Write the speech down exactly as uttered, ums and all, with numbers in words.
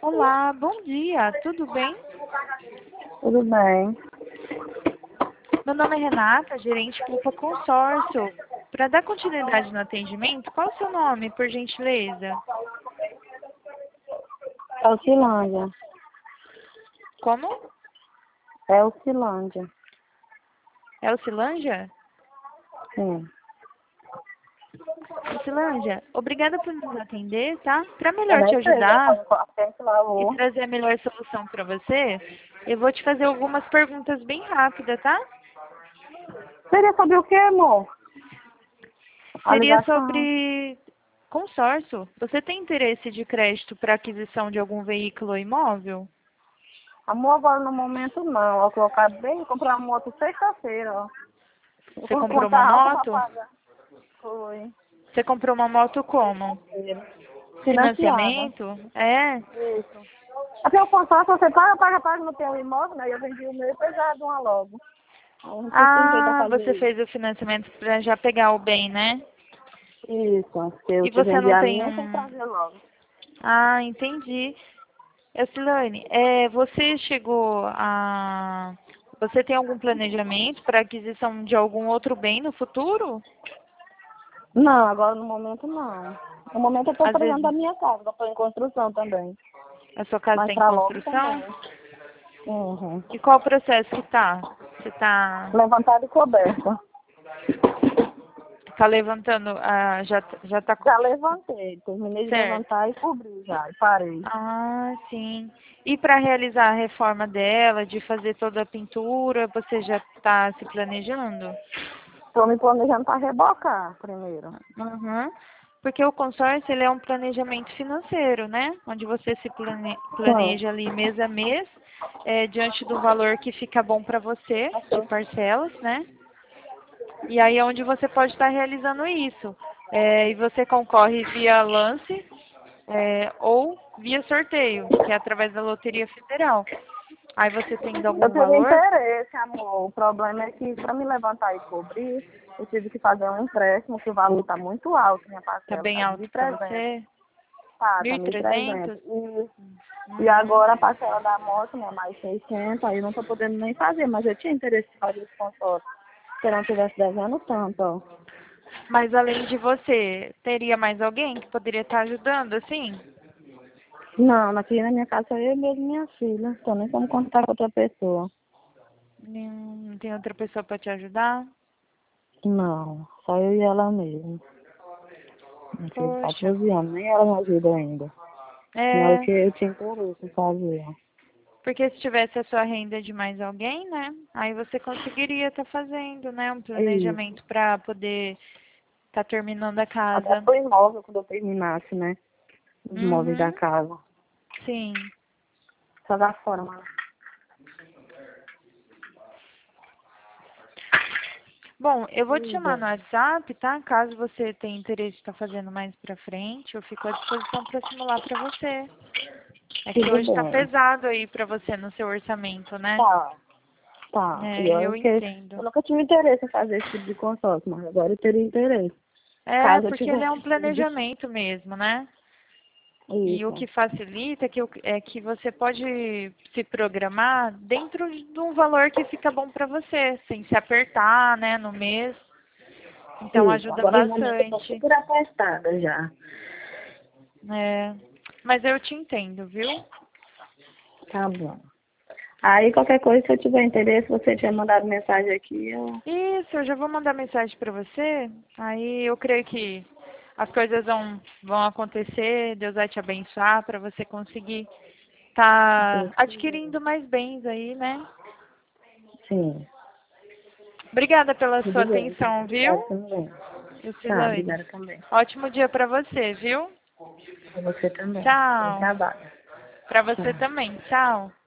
Olá, bom dia, tudo bem? Tudo bem. Meu nome é Renata, gerente Culpa Consórcio. Para dar continuidade no atendimento, qual o seu nome, por gentileza? É o Silândia. Como? É o Silândia. É o Silândia? Sim. Silândia, obrigada por nos atender, tá? Para É melhor da te empresa, ajudar quando a gente e lavou. trazer a melhor solução para você, eu vou te fazer algumas perguntas bem rápidas, tá? Seria sobre o que, amor? A Seria ligação. sobre consórcio. Você tem interesse de crédito para aquisição de algum veículo ou imóvel? Amor, agora no momento não. Eu colocar bem, comprar uma moto sexta-feira, ó. Eu Você vou comprou uma contar alta pra moto? pagar. Foi. Você comprou uma moto como? Financiada. Financiamento? É? Isso. Até o consórcio, você paga, paga, paga no teu imóvel, né? Eu vendi o meu e precisava de uma logo. Aí eu não sei se jeito a Ah, fazer você isso. fez o financiamento para já pegar o bem, né? Isso. Se eu E te você vendi não a tem minha, tem que um... trazer logo. Ah, entendi. Eucilane, é, você chegou a... Você tem algum planejamento para aquisição de algum outro bem no futuro? Não, agora no momento não. No momento eu estou Às precisando vezes da minha casa, eu estou em construção também. a sua casa Mas está em para logo construção? também. Uhum. E qual o processo que tá? Você tá, Levantado e coberta. tá levantando, ah, já, já tá co- Já levantei, terminei de certo? levantar e cobri já, e parei. Ah, sim. E para realizar a reforma dela, de fazer toda a pintura, você já está se planejando? Estou me planejando para rebocar primeiro. Uhum. Porque o consórcio, ele é um planejamento financeiro, né? Onde você se plane- Sim. planeja ali mês a mês, é, diante do valor que fica bom para você, de parcelas, né? E aí é onde você pode estar realizando isso. É, e você concorre via lance, é, ou via sorteio, que é através da Loteria Federal. Aí você tendo Eu algum teria valor, interesse, amor. O problema é que para me levantar e cobrir, eu tive que fazer um empréstimo, que o valor está muito alto, minha tá parcela bem está de alto mil e para trezentos. você? Tá, Mil tá e mil e trezentos. trezentos? E E Uhum. agora a parcela da moto, né, mais seiscentos, aí eu não tô podendo nem fazer, mas eu tinha interesse em fazer esse consórcio. Se eu não tivesse devendo tanto, ó. Mas além de você, teria mais alguém que poderia estar ajudando, assim? Não, aqui na minha casa só eu mesmo e minha filha. Então nem como contar com outra pessoa. Não, não tem outra pessoa para te ajudar? Não, só eu e ela mesmo. Minha filha de Poxa. quatorze anos, nem ela me ajuda ainda. Senão eu É, tinha, eu tinha interesse em fazer. porque se tivesse a sua renda de mais alguém, né? Aí você conseguiria estar fazendo, né? Um Isso. planejamento para poder estar terminando a Até casa. pro imóvel quando eu terminasse, né? Os móveis da Uhum, casa. sim. Só da fora, mano. Bom, eu vou te chamar Diga. no WhatsApp, tá? Caso você tenha interesse em estar fazendo mais pra frente, eu fico à disposição para simular para você. É que Tudo hoje tá bem. pesado aí pra você no seu orçamento, né? Tá. Tá, e É, eu eu que entendo. eu nunca tive interesse em fazer esse tipo de consórcio, mas agora eu teria interesse. É, Caso eu porque ele é tivesse um tudo. planejamento mesmo, né? E o Isso. que facilita é que, o- é que você pode se programar dentro de um valor que fica bom pra você, sem se apertar, né, no mês. Então Isso. ajuda Agora no momento eu tô bastante. super apertada já. É, mas eu te entendo, viu? Tá bom. Aí qualquer coisa, se eu tiver interesse, você tinha mandado mensagem aqui, eu. Isso, eu já vou mandar mensagem pra você. Aí eu creio que as coisas vão, vão acontecer, Deus vai te abençoar para você conseguir estar Deus quiser. adquirindo mais bens aí, né? Sim. Obrigada pela sua Tudo bem, então. atenção, viu, Obrigada também. Tá, Lucilane? obrigada também. Ótimo dia para você, viu? Pra você também. Bom Tchau. trabalho. Para você Tchau. também. Tchau.